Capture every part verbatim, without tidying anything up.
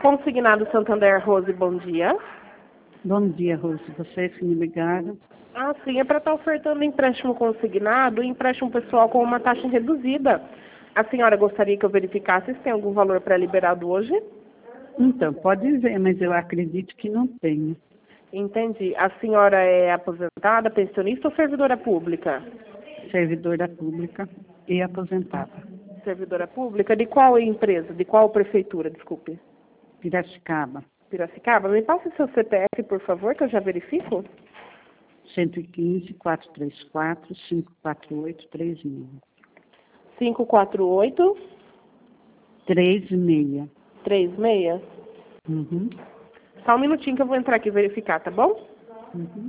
Consignado Santander, Rose, bom dia. Bom dia, Rose. Vocês que me ligaram. Ah, sim, é para estar ofertando empréstimo consignado e empréstimo pessoal com uma taxa reduzida. A senhora gostaria que eu verificasse se tem algum valor pré-liberado hoje? Então, pode ver, mas eu acredito que não tenha. Entendi. A senhora é aposentada, pensionista ou servidora pública? Servidora pública e aposentada. Servidora pública? De qual empresa? De qual prefeitura, desculpe? Piracicaba. Piracicaba? Me passe seu C P F, por favor, que eu já verifico. cento e quinze, quatrocentos e trinta e quatro, quinhentos e quarenta e oito, três mil. cinco quatro oito, três mil. três seis? Uhum. Só um minutinho que eu vou entrar aqui e verificar, tá bom? Uhum.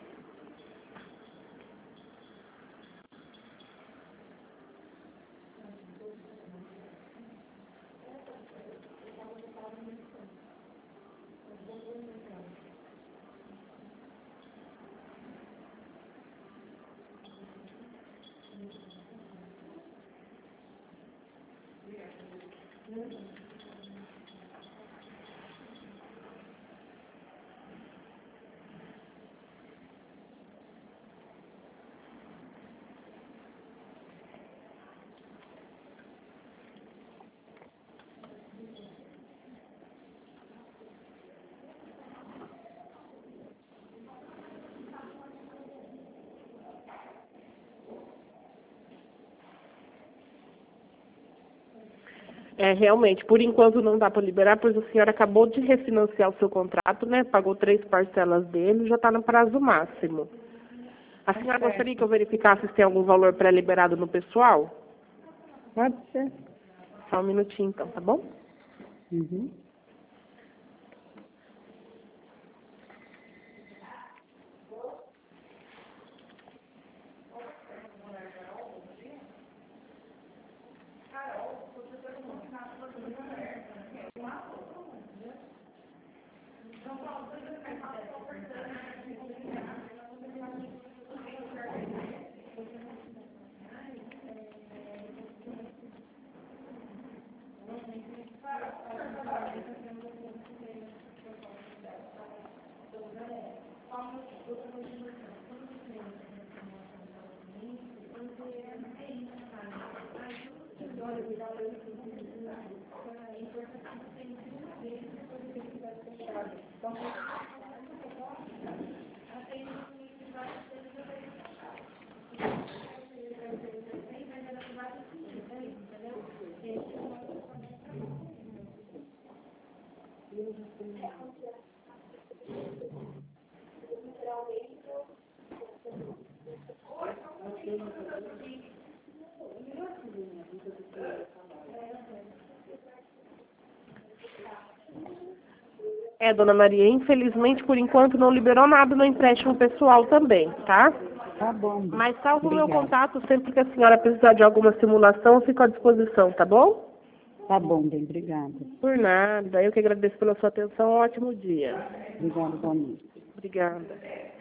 É, realmente, por enquanto não dá para liberar, pois a senhora acabou de refinanciar o seu contrato, né? Pagou três parcelas dele, já está no prazo máximo. A senhora gostaria que eu verificasse se tem algum valor pré-liberado no pessoal? Pode ser. Só um minutinho então, tá bom? Uhum. É, dona Maria, infelizmente, por enquanto, não liberou nada no empréstimo pessoal também, tá? Tá bom. Mas salvo o meu Obrigada. contato, sempre que a senhora precisar de alguma simulação, eu fico à disposição, tá bom? Tá bom, bem, obrigada. Por nada. Eu que agradeço pela sua atenção. Um ótimo dia. Obrigada, boa noite. Obrigada.